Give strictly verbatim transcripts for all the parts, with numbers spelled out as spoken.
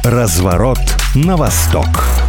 Разворот на восток.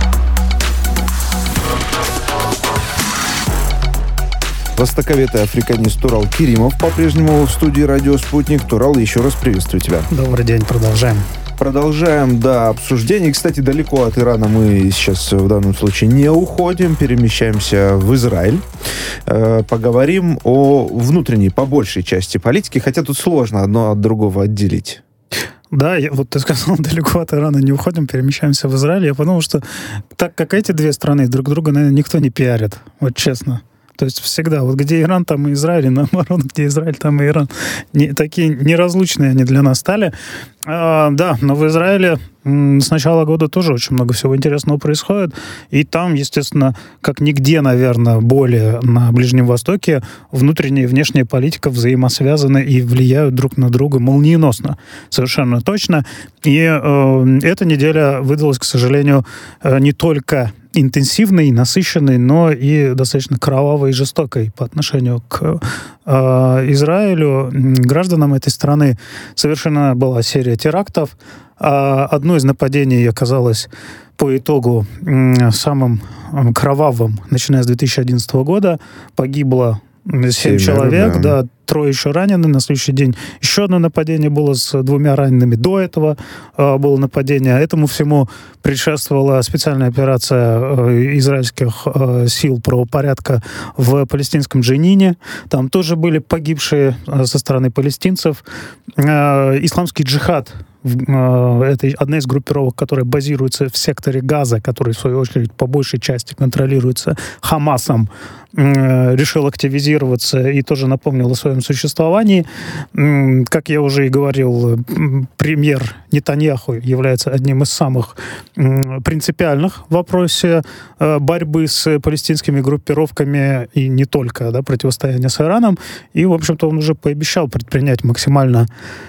Востоковед и африканист Турал Керимов по-прежнему в студии «Радио Спутник». Турал, еще раз приветствую тебя. Добрый день, продолжаем. Продолжаем, да, обсуждение. Кстати, далеко от Ирана мы сейчас в данном случае не уходим, перемещаемся в Израиль. Э, поговорим о внутренней, по большей части политики, хотя тут сложно одно от другого отделить. Да, я, вот ты сказал, далеко от Ирана не уходим, перемещаемся в Израиль. Я подумал, что так как эти две страны друг друга, наверное, никто не пиарит, вот честно. То есть всегда, вот где Иран, там и Израиль, и наоборот, где Израиль, там и Иран. Не, такие неразлучные они для нас стали. А, да, но в Израиле м, с начала года тоже очень много всего интересного происходит. И там, естественно, как нигде, наверное, более на Ближнем Востоке, внутренняя и внешняя политика взаимосвязаны и влияют друг на друга молниеносно. Совершенно точно. И э, эта неделя выдалась, к сожалению, э, не только интенсивной, насыщенной, но и достаточно кровавой и жестокой по отношению к э, Израилю. Гражданам этой страны совершена была серия терактов. А одно из нападений оказалось по итогу э, самым кровавым, начиная с две тысячи одиннадцатого года. Погибло семь человек, да. да, трое еще ранены. На следующий день еще одно нападение было с двумя ранеными. До этого э, было нападение. Этому всему предшествовала специальная операция э, израильских э, сил правопорядка в палестинском Дженине. Там тоже были погибшие э, со стороны палестинцев. Э, исламский джихад, это одна из группировок, которая базируется в секторе Газа, который, в свою очередь, по большей части контролируется Хамасом, решил активизироваться и тоже напомнил о своем существовании. Как я уже и говорил, премьер Нетаньяху является одним из самых принципиальных в вопросе борьбы с палестинскими группировками и не только, да, противостояния с Ираном. И, в общем-то, он уже пообещал предпринять максимально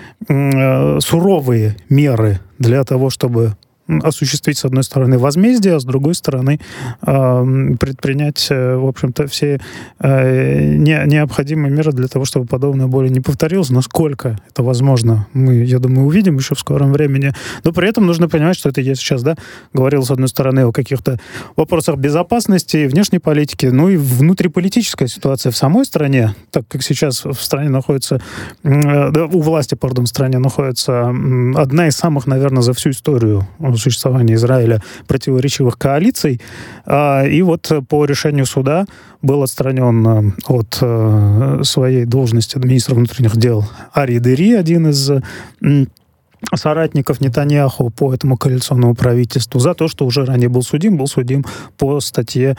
суровые меры для того, чтобы осуществить, с одной стороны, возмездие, а с другой стороны, предпринять, в общем-то, все необходимые меры для того, чтобы подобное более не повторилось. Насколько это возможно, мы, я думаю, увидим еще в скором времени. Но при этом нужно понимать, что это я сейчас, да, говорил, с одной стороны, о каких-то вопросах безопасности, внешней политики, ну и внутриполитическая ситуация в самой стране, так как сейчас в стране находится, да, у власти, пардон, в стране находится одна из самых, наверное, за всю историю существования Израиля противоречивых коалиций. И вот по решению суда был отстранен от своей должности министра внутренних дел Ари Дери, один из соратников Нетаньяху по этому коалиционному правительству, за то, что уже ранее был судим, был судим по статье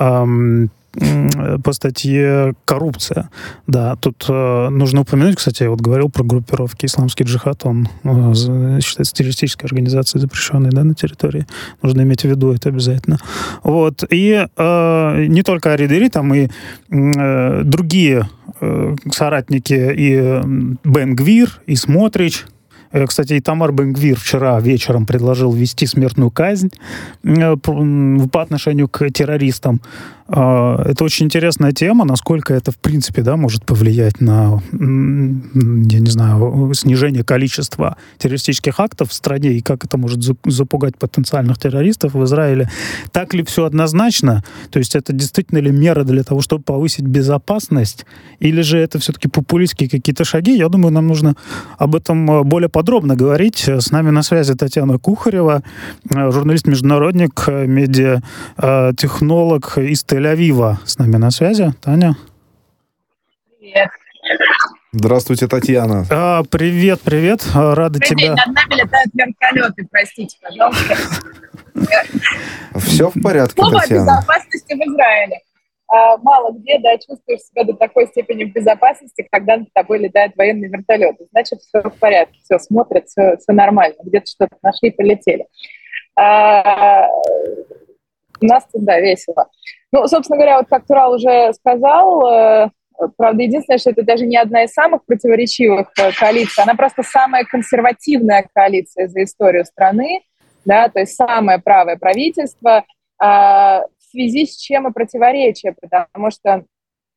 по статье «Коррупция». Да, тут э, нужно упомянуть, кстати, я вот говорил про группировки «Исламский джихад», он э, считается террористической организацией, запрещенной, да, на территории. Нужно иметь в виду это обязательно. Вот. И э, не только Ари Дери, там и э, другие э, соратники, и Бен Гвир, и Смотрич. Кстати, и Тамар Бен-Гвир вчера вечером предложил ввести смертную казнь по отношению к террористам. Это очень интересная тема, насколько это, в принципе, да, может повлиять на, я не знаю, снижение количества террористических актов в стране и как это может запугать потенциальных террористов в Израиле. Так ли все однозначно? То есть это действительно ли мера для того, чтобы повысить безопасность? Или же это все-таки популистские какие-то шаги? Я думаю, нам нужно об этом более подробно говорить. С нами на связи Татьяна Кухарева, журналист-международник, медиатехнолог из Тель-Авива с нами на связи. Таня? Привет. Здравствуйте, Татьяна. А, привет, привет. Рада Привет, тебя... над нами летают вертолеты, простите, пожалуйста. Все в порядке, Слово Татьяна? о безопасности в Израиле. Мало где, да, чувствуешь себя до такой степени в безопасности, когда над тобой летают военные вертолеты. Значит, все в порядке, все смотрят, все, все нормально. Где-то что-то нашли и полетели. А, у нас тут, да, весело. Ну, собственно говоря, вот как Турал уже сказал, правда, единственное, что это даже не одна из самых противоречивых коалиций, она просто самая консервативная коалиция за историю страны, да, то есть самое правое правительство, в связи с чем и противоречие, потому что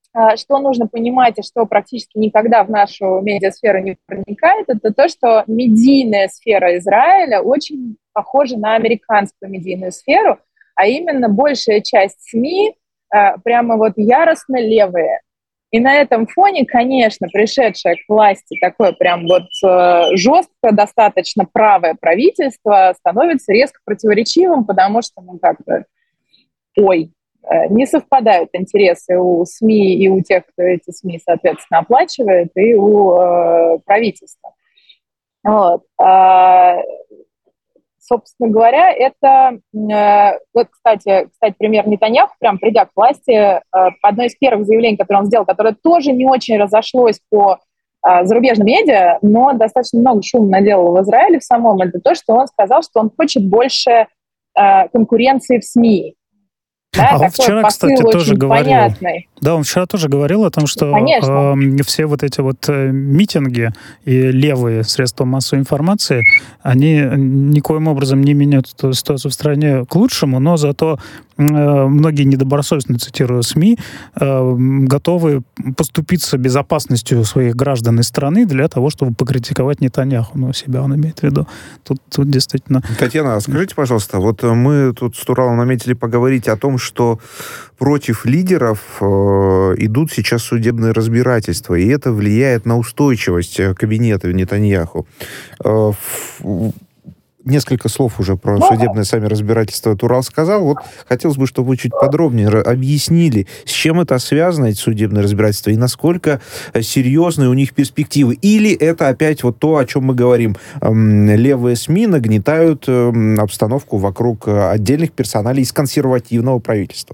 что нужно понимать и что практически никогда в нашу медиасферу не проникает, это то, что медийная сфера Израиля очень похожа на американскую медийную сферу, а именно большая часть СМИ прямо вот яростно левые. И на этом фоне, конечно, пришедшее к власти такое прям вот жестко, достаточно правое правительство становится резко противоречивым, потому что, ну, как-то, ой, не совпадают интересы у СМИ и у тех, кто эти СМИ, соответственно, оплачивает, и у э, правительства. Вот. А, собственно говоря, это... Э, вот, кстати, кстати, пример Нетаньяху, прям придя к власти, э, одно из первых заявлений, которое он сделал, которое тоже не очень разошлось по э, зарубежным медиа, но достаточно много шума наделало в Израиле в самом, это то, что он сказал, что он хочет больше э, конкуренции в СМИ. Да, а он вчера, кстати, тоже говорил. Понятный. Да, он вчера тоже говорил о том, что э, все вот эти вот э, митинги и левые средства массовой информации, они никоим образом не меняют эту ситуацию в стране к лучшему, но зато э, многие недобросовестно, цитирую СМИ, э, готовы поступиться безопасностью своих граждан и страны для того, чтобы покритиковать Нетаньяху. Ну, себя он имеет в виду. Тут, тут действительно... Татьяна, скажите, пожалуйста, вот мы тут с Туралом наметили поговорить о том, что против лидеров э, идут сейчас судебные разбирательства, и это влияет на устойчивость кабинета Нетаньяху. Э, в, несколько слов уже про судебное сами разбирательства Турал сказал. Вот хотелось бы, чтобы вы чуть подробнее объяснили, с чем это связано, эти судебные разбирательства, и насколько серьезные у них перспективы. Или это опять вот то, о чем мы говорим. Левые СМИ нагнетают обстановку вокруг отдельных персоналей из консервативного правительства.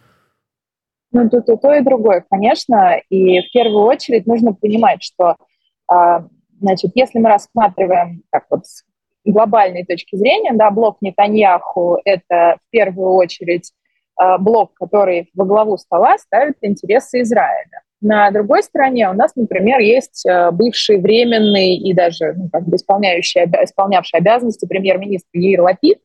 Ну, тут и то, и другое, конечно. И в первую очередь нужно понимать, что, значит, если мы рассматриваем так вот с глобальной точки зрения, да, блок Нетаньяху – это в первую очередь блок, который во главу стола ставит интересы Израиля. На другой стороне у нас, например, есть бывший временный и даже, ну, как бы исполняющий, исполнявший обязанности премьер-министр Яир Лапид,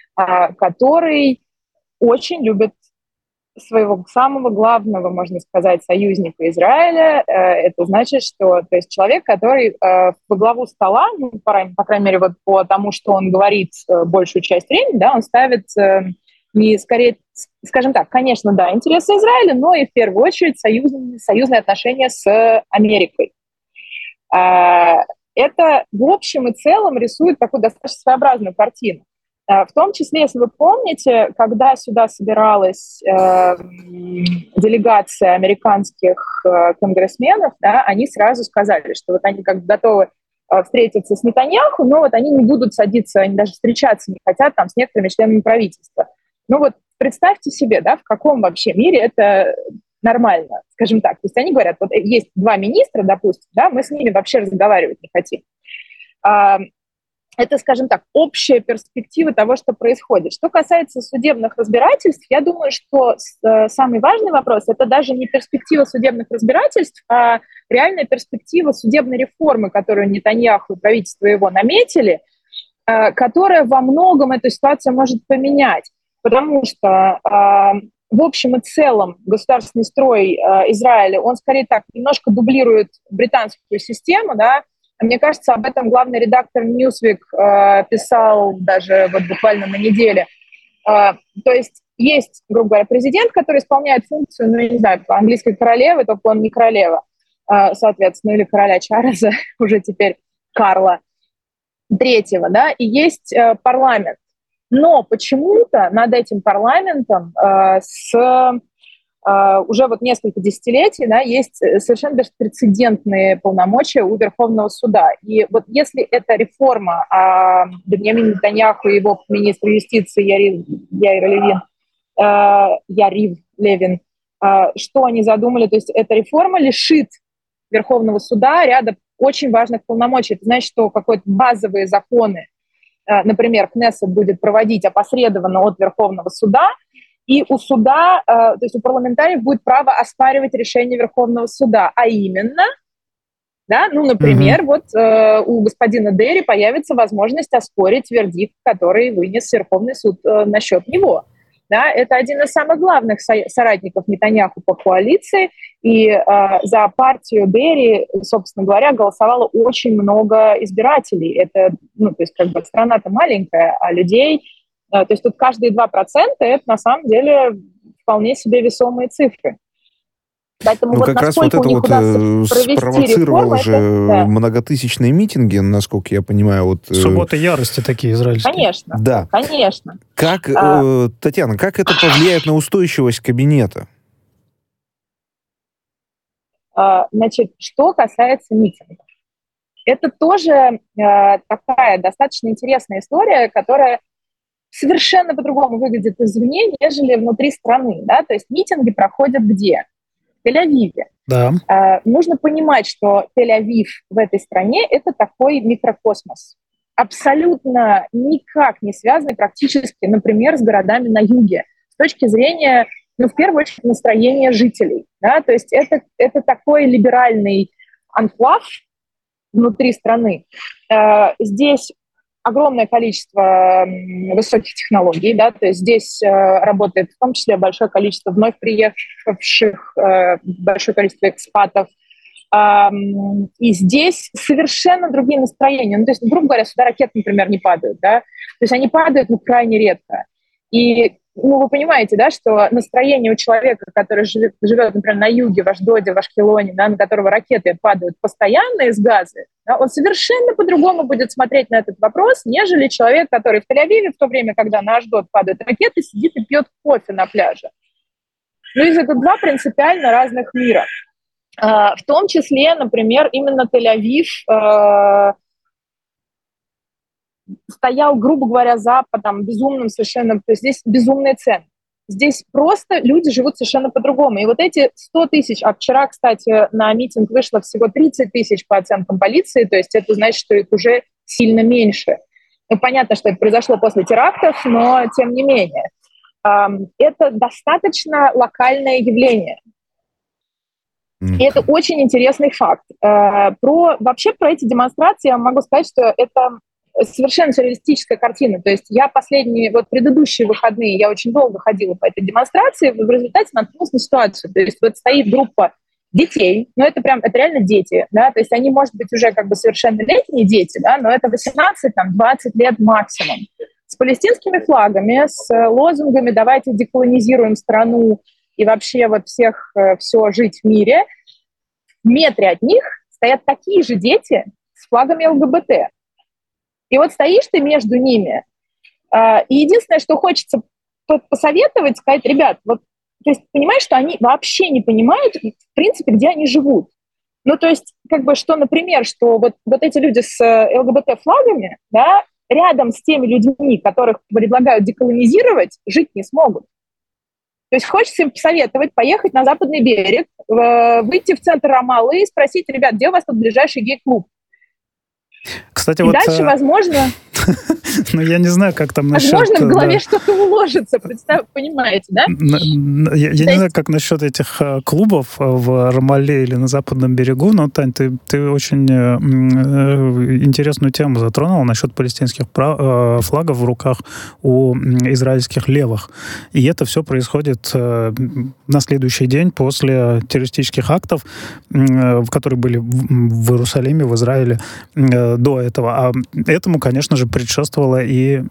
который очень любит своего самого главного, можно сказать, союзника Израиля. Это значит, что то есть человек, который во главу стола, ну, по, по крайней мере, вот по тому, что он говорит большую часть времени, да, он ставит не скорее, скажем так, конечно, да, интересы Израиля, но и в первую очередь союзные, союзные отношения с Америкой. Это в общем и целом рисует такую достаточно своеобразную картину. В том числе, если вы помните, когда сюда собиралась э, делегация американских э, конгрессменов, да, они сразу сказали, что вот они как бы готовы э, встретиться с Нетаньяху, но вот они не будут садиться, они даже встречаться не хотят там с некоторыми членами правительства. Ну вот представьте себе, да, в каком вообще мире это нормально, скажем так. То есть они говорят, вот есть два министра, допустим, да, мы с ними вообще разговаривать не хотим. Это, скажем так, общая перспектива того, что происходит. Что касается судебных разбирательств, я думаю, что самый важный вопрос – это даже не перспектива судебных разбирательств, а реальная перспектива судебной реформы, которую Нетаньяху и правительство его наметили, которая во многом эту ситуацию может поменять. Потому что в общем и целом государственный строй Израиля, он скорее так немножко дублирует британскую систему, да. Мне кажется, об этом главный редактор Newsweek э, писал даже вот буквально на неделе. Э, то есть есть, грубо говоря, президент, который исполняет функцию, ну, я не знаю, английской королевы, только он не королева, э, соответственно, или короля Чарльза, уже теперь Карла Третьего, да, и есть э, парламент. Но почему-то над этим парламентом э, с... Uh, уже вот несколько десятилетий, да, есть совершенно беспрецедентные полномочия у Верховного суда. И вот если эта реформа, а Беньямин Нетаньяху и его министр юстиции Ярив, Яир Левин, uh, Ярив Левин, uh, что они задумали, то есть эта реформа лишит Верховного суда ряда очень важных полномочий. Это значит, что какие-то базовые законы, uh, например, Кнессет будет проводить опосредованно от Верховного суда, и у суда, э, то есть у парламентариев будет право оспаривать решение Верховного суда, а именно, да, ну, например, mm-hmm. вот э, у господина Дерри появится возможность оспорить вердикт, который вынес Верховный суд э, насчет него. Да, это один из самых главных со- соратников Нетаньяху по коалиции, и э, за партию Берри, собственно говоря, голосовало очень много избирателей. Это, ну, то есть, как бы страна-то маленькая, а людей, э, то есть тут каждые два процента, это на самом деле вполне себе весомые цифры. Поэтому ну, вот как раз вот насколько это у них вот удастся провести спровоцировало реформы, же это, да. многотысячные митинги, насколько я понимаю. Вот, Субботы ярости такие израильские. Конечно, да. конечно. Как, А, э, Татьяна, как это повлияет на устойчивость кабинета? а, значит, что касается митингов. Это тоже э, такая достаточно интересная история, которая совершенно по-другому выглядит извне, нежели внутри страны. Да? То есть митинги проходят где? В Тель-Авиве. Да. Э, нужно понимать, что Тель-Авив в этой стране – это такой микрокосмос, абсолютно никак не связанный практически, например, с городами на юге с точки зрения, ну, в первую очередь, настроения жителей. Да? То есть это, это такой либеральный анклав внутри страны. Э, здесь огромное количество высоких технологий, да, то есть здесь э, работает в том числе большое количество вновь приехавших, э, большое количество экспатов, э, и здесь совершенно другие настроения. Ну, то есть, грубо говоря, сюда ракеты, например, не падают, да, то есть они падают, ну, крайне редко. И, ну, вы понимаете, да, что настроение у человека, который живет, живет, например, на юге, в Ашдоде, в Ашкелоне, да, на которого ракеты падают постоянно из Газы, да, он совершенно по-другому будет смотреть на этот вопрос, нежели человек, который в Тель-Авиве в то время, когда на Ашдод падают ракеты, сидит и пьет кофе на пляже. Ну, и это два принципиально разных мира. А, в том числе, например, именно Тель-Авив а, стоял, грубо говоря, за там, безумным совершенно... То есть здесь безумные цены. Здесь просто люди живут совершенно по-другому. И вот эти сто тысяч, а вчера, кстати, на митинг вышло всего тридцать тысяч по оценкам полиции, то есть это значит, что их уже сильно меньше. Ну, понятно, что это произошло после терактов, но тем не менее. Это достаточно локальное явление. И это очень интересный факт. Про, вообще про эти демонстрации я могу сказать, что это совершенно сюрреалистическая картина. То есть я последние, вот предыдущие выходные, я очень долго ходила по этой демонстрации, в результате наткнулась на ситуацию. То есть вот стоит группа детей, ну это прям, это реально дети, да, то есть они, может быть, уже как бы совершеннолетние дети, да, но это восемнадцать-двадцать лет максимум, с палестинскими флагами, с лозунгами «давайте деколонизируем страну и вообще вот всех, все жить в мире». В метре от них стоят такие же дети с флагами ЛГБТ. И вот стоишь ты между ними, и единственное, что хочется посоветовать, сказать: ребят, вот, то есть понимаешь, что они вообще не понимают, в принципе, где они живут. Ну, то есть, как бы, что, например, что вот, вот эти люди с ЛГБТ-флагами, да, рядом с теми людьми, которых предлагают деколонизировать, жить не смогут. То есть хочется им посоветовать поехать на западный берег, выйти в центр Рамаллы и спросить: ребят, где у вас тут ближайший гей-клуб? Кстати, и вот, дальше, возможно... Ну, я не знаю, как там насчет... Возможно, в голове да. что-то уложится, представь, понимаете, да? Я, я не знаю, как насчет этих клубов в Рамалле или на Западном берегу, но, Тань, ты, ты очень интересную тему затронула насчет палестинских флагов в руках у израильских левых. И это все происходит на следующий день после террористических актов, которые были в Иерусалиме, в Израиле до этого. А этому, конечно же, предшествовала и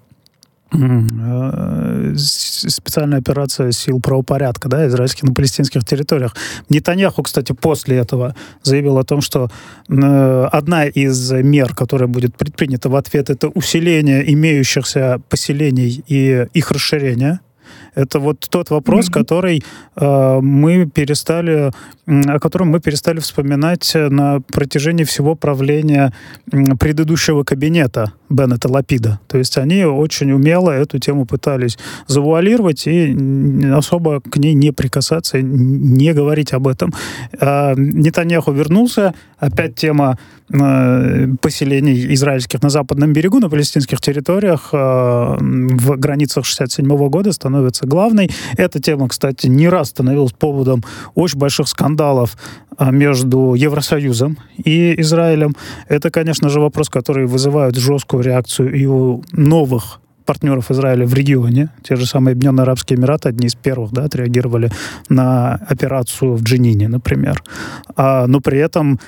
специальная операция сил правопорядка, да, израильских на палестинских территориях. Нетаньяху, кстати, после этого заявил о том, что одна из мер, которая будет предпринята в ответ, это усиление имеющихся поселений и их расширение. Это вот тот вопрос, mm-hmm. который э, мы перестали, о котором мы перестали вспоминать на протяжении всего правления предыдущего кабинета Беннета Лапида. То есть они очень умело эту тему пытались завуалировать и особо к ней не прикасаться, не говорить об этом. А Нетаньяху вернулся, опять тема э, поселений израильских на Западном берегу, на палестинских территориях э, в границах шестьдесят седьмого года становится главной. Эта тема, кстати, не раз становилась поводом очень больших скандалов между Евросоюзом и Израилем. Это, конечно же, вопрос, который вызывает жесткую реакцию и у новых партнеров Израиля в регионе. Те же самые Объединенные Арабские Эмираты, одни из первых, да, отреагировали на операцию в Дженине, например. А, но при этом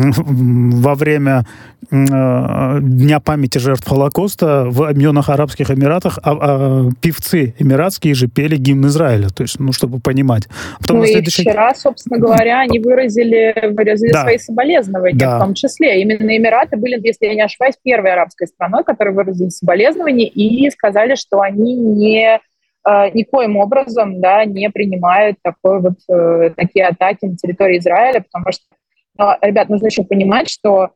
во время э, Дня памяти жертв Холокоста в Объединенных Арабских Эмиратах а, а, певцы эмиратские же пели гимн Израиля, то есть, ну, чтобы понимать. Потом ну и следующий... вчера, собственно говоря, они выразили, выразили да. свои соболезнования, да. в том числе. Именно Эмираты были, если я не ошибаюсь, первой арабской страной, которая выразили соболезнования и сказали, что они не никоим образом, да, не принимают такой вот, э, такие атаки на территории Израиля, потому что, но, ребят, нужно еще понимать, что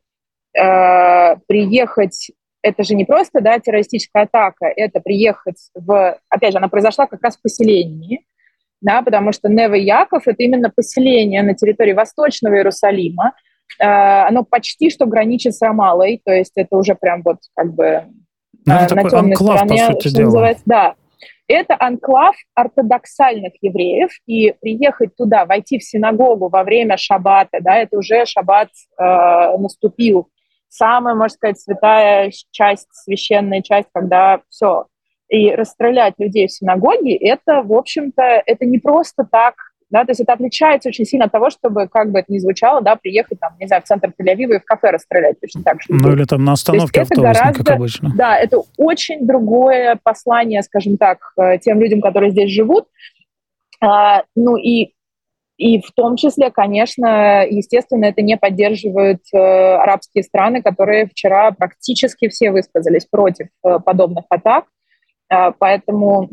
э, приехать, это же не просто, да, террористическая атака, это приехать в, опять же, она произошла как раз в поселении, да, потому что Неве-Яков — это именно поселение на территории Восточного Иерусалима, э, оно почти что граничит с Рамаллой, то есть это уже прям вот как бы э, на темной анклав, стороне, по сути что дела. Называется, да. Это анклав ортодоксальных евреев, и приехать туда, войти в синагогу во время шаббата, да, это уже шаббат э, наступил, самая, можно сказать, святая часть, священная часть, когда все, и расстрелять людей в синагоге, это, в общем-то, это не просто так, да, то есть это отличается очень сильно от того, чтобы, как бы это ни звучало, да, приехать, там, не знаю, в центр Тель-Авива и в кафе расстрелять точно так же. Ну или там на остановке автобусной, как обычно. Да, это очень другое послание, скажем так, тем людям, которые здесь живут. А, ну и, и в том числе, конечно, естественно, это не поддерживают э, арабские страны, которые вчера практически все высказались против э, подобных атак. А, поэтому...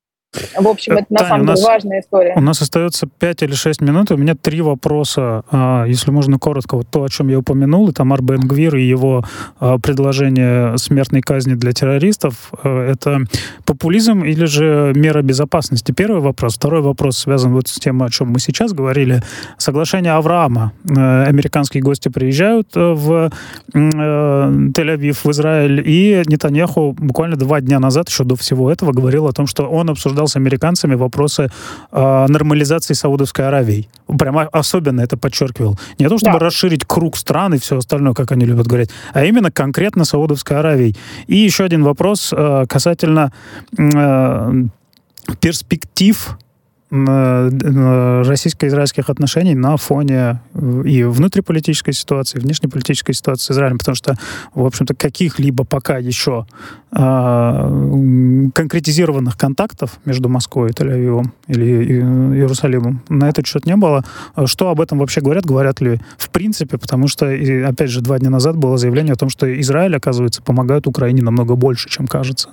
В общем, это на Таня, самом деле важная история. У нас остается пять или шесть минут, и у меня три вопроса. Если можно коротко, вот то, о чем я упомянул, Итамар Бен-Гвир и его предложение смертной казни для террористов, это популизм или же мера безопасности? Первый вопрос. Второй вопрос связан вот с тем, о чем мы сейчас говорили. Соглашение Авраама. Американские гости приезжают в Тель-Авив, в Израиль, и Нетаньяху буквально два дня назад, еще до всего этого, говорил о том, что он обсуждал с американцами вопросы э, нормализации Саудовской Аравии. Прямо особенно это подчеркивал. Не то, чтобы да. расширить круг стран и все остальное, как они любят говорить, а именно конкретно Саудовской Аравии. И еще один вопрос э, касательно э, перспектив российско-израильских отношений на фоне и внутриполитической ситуации, и внешнеполитической ситуации с Израилем, потому что, в общем-то, каких-либо пока еще э, конкретизированных контактов между Москвой и Тель-Авивом или Иерусалимом на этот счет не было. Что об этом вообще говорят? Говорят ли в принципе? Потому что, и, опять же, два дня назад было заявление о том, что Израиль, оказывается, помогает Украине намного больше, чем кажется.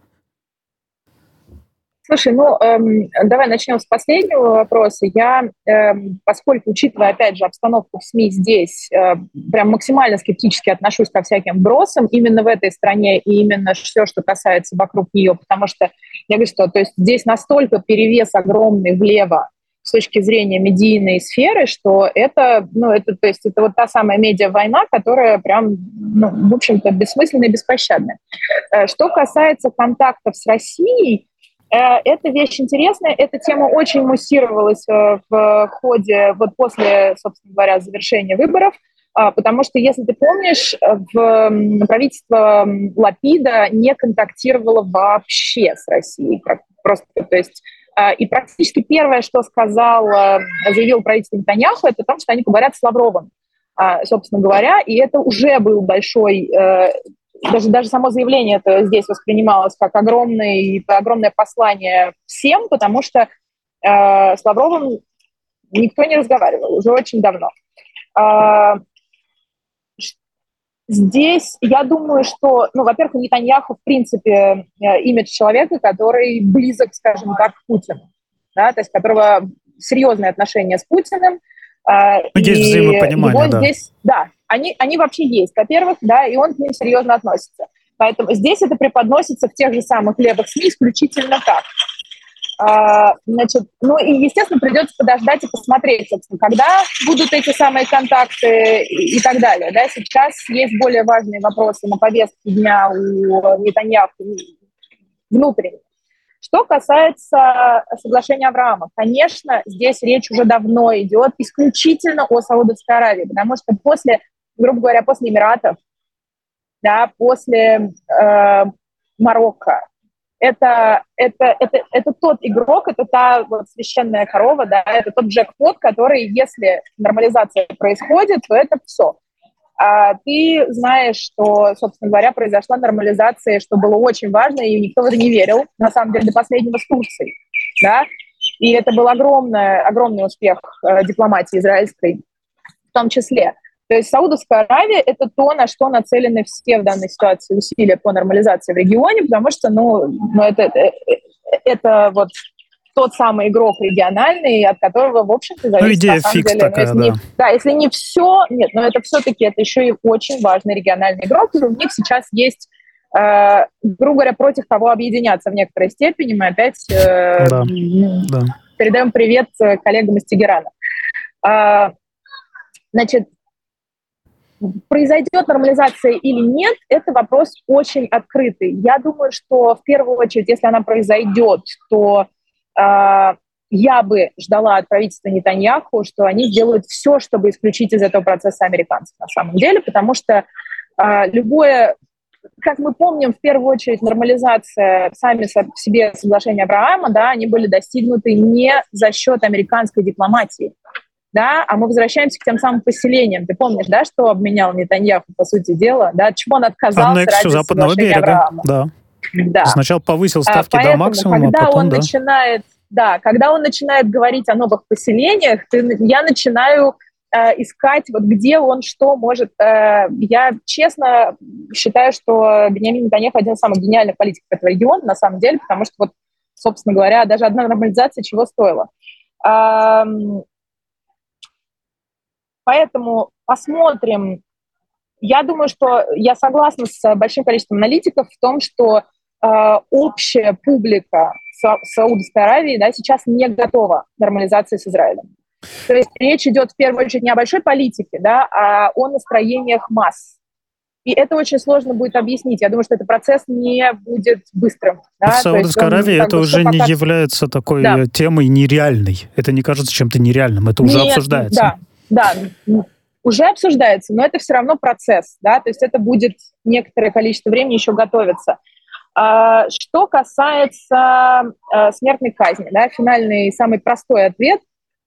Слушай, ну, эм, давай начнем с последнего вопроса. Я, эм, поскольку, учитывая, опять же, обстановку в СМИ здесь, э, прям максимально скептически отношусь ко всяким бросам именно в этой стране и именно все, что касается вокруг нее, потому что, я говорю, что то есть здесь настолько перевес огромный влево с точки зрения медийной сферы, что это, ну, это, то есть это вот та самая медиа-война, которая прям, ну, в общем-то, бессмысленная и беспощадная. Э, что касается контактов с Россией, это вещь интересная, эта тема очень муссировалась в ходе, вот после, собственно говоря, завершения выборов, потому что, если ты помнишь, в правительство Лапида не контактировало вообще с Россией, просто, то есть, и практически первое, что сказал, заявил правительство Нетаньяху, это то, что они поговорят с Лавровым, собственно говоря, и это уже был большой... Даже, даже само заявление это здесь воспринималось как огромное, огромное послание всем, потому что э, с Лавровым никто не разговаривал уже очень давно. Э, здесь я думаю, что, ну, во-первых, у Нетаньяху, в принципе, э, имидж человека, который близок, скажем так, к Путину, да, то есть которого серьезные отношения с Путиным. Э, есть взаимопонимание, да. Здесь, да. Они, они вообще есть, во-первых, да, и он к ним серьезно относится. Поэтому здесь это преподносится в тех же самых левых СМИ исключительно так. А, значит, ну и, естественно, придется подождать и посмотреть, собственно, когда будут эти самые контакты и, и так далее. Да. Сейчас есть более важные вопросы на повестке дня у Нетаньяху внутренних. Что касается соглашения Авраама, конечно, здесь речь уже давно идет исключительно о Саудовской Аравии, потому что после, грубо говоря, после Эмиратов, да, после э, Марокко, это, это, это, это тот игрок, это та вот священная корова, да, это тот джекпот, который, если нормализация происходит, то это все. А ты знаешь, что, собственно говоря, произошла нормализация, что было очень важно, и никто в это не верил, на самом деле, до последнего с Турцией, да, и это был огромный, огромный успех э, дипломатии израильской в том числе. То есть Саудовская Аравия – это то, на что нацелены все в данной ситуации усилия по нормализации в регионе, потому что, ну, ну это, это, это вот тот самый игрок региональный, от которого, в общем-то, зависит, ну, идея на самом фикс деле, такая, ну, да. Не, да, если не все, нет, но это все-таки, это еще и очень важный региональный игрок, и у них сейчас есть, э, грубо говоря, против кого объединяться в некоторой степени. Мы опять э, да. Да. передаем привет коллегам из Тегерана. А, значит, произойдет нормализация или нет, это вопрос очень открытый. Я думаю, что в первую очередь, если она произойдет, то э, я бы ждала от правительства Нетаньяху, что они сделают все, чтобы исключить из этого процесса американцев на самом деле, потому что э, любое, как мы помним, в первую очередь нормализация, сами в себе соглашения Авраама, да, они были достигнуты не за счет американской дипломатии. Да, а мы возвращаемся к тем самым поселениям. Ты помнишь, да, что обменял Нетаньяху, по сути дела, да, от чего он отказался аннексию ради западного берега, Авраама. Да. Да. Сначала повысил ставки а, поэтому, до максимума, когда а потом, он да. начинает, да, когда он начинает говорить о новых поселениях, ты, я начинаю э, искать, вот где он что может. Э, я честно считаю, что Биньямин Нетаньяху один из самых гениальных политиков этого региона, на самом деле, потому что, вот, собственно говоря, даже одна нормализация чего стоила. Э, Поэтому посмотрим. Я думаю, что я согласна с большим количеством аналитиков в том, что э, общая публика Са- Саудовской Аравии, да, сейчас не готова к нормализации с Израилем. То есть речь идет в первую очередь не о большой политике, да, а о настроениях масс. И это очень сложно будет объяснить. Я думаю, что этот процесс не будет быстрым. Да? В Саудовской он, Аравии это бы, уже не пока... является такой да. темой нереальной. Это не кажется чем-то нереальным. Это уже Нет, обсуждается. Да, да, уже обсуждается, но это все равно процесс. Да? То есть это будет некоторое количество времени еще готовиться. А, что касается а, смертной казни, да, финальный, самый простой ответ.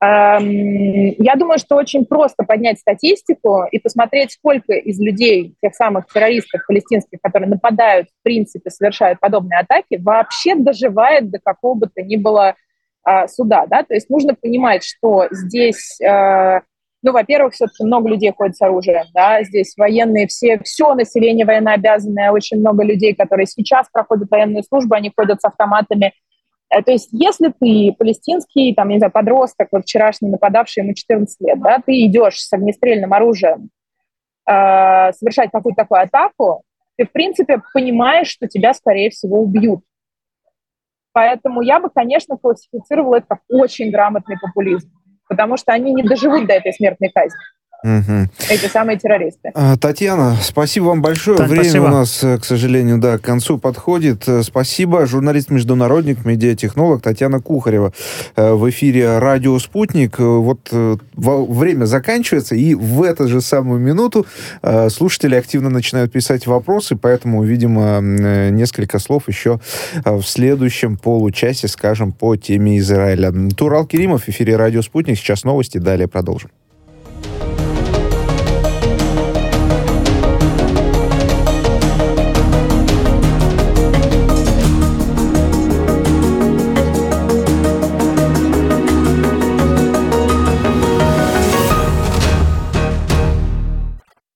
Я думаю, что очень просто поднять статистику и посмотреть, сколько из людей, тех самых террористов палестинских, которые нападают, в принципе, совершают подобные атаки, вообще доживает до какого бы то ни было а, суда. Да? То есть нужно понимать, что здесь, а, ну, во-первых, все-таки много людей ходят с оружием. Да? Здесь военные, все, все население военнообязанное, очень много людей, которые сейчас проходят военную службу, они ходят с автоматами. То есть если ты палестинский, там, не знаю, подросток, вот вчерашний нападавший, ему четырнадцать лет, да, ты идешь с огнестрельным оружием э, совершать какую-то такую атаку, ты, в принципе, понимаешь, что тебя, скорее всего, убьют. Поэтому я бы, конечно, классифицировала это как очень грамотный популизм, потому что они не доживут до этой смертной казни. Угу. Эти самые террористы. Татьяна, спасибо вам большое. Тань, Время спасибо. у нас, к сожалению, да, к концу подходит. Спасибо. Журналист-международник, медиатехнолог Татьяна Кухарева в эфире «Радио Спутник». Вот время заканчивается, и в эту же самую минуту слушатели активно начинают писать вопросы, поэтому, видимо, несколько слов еще в следующем получасе скажем по теме Израиля. Турал Керимов в эфире «Радио Спутник». Сейчас новости, далее продолжим.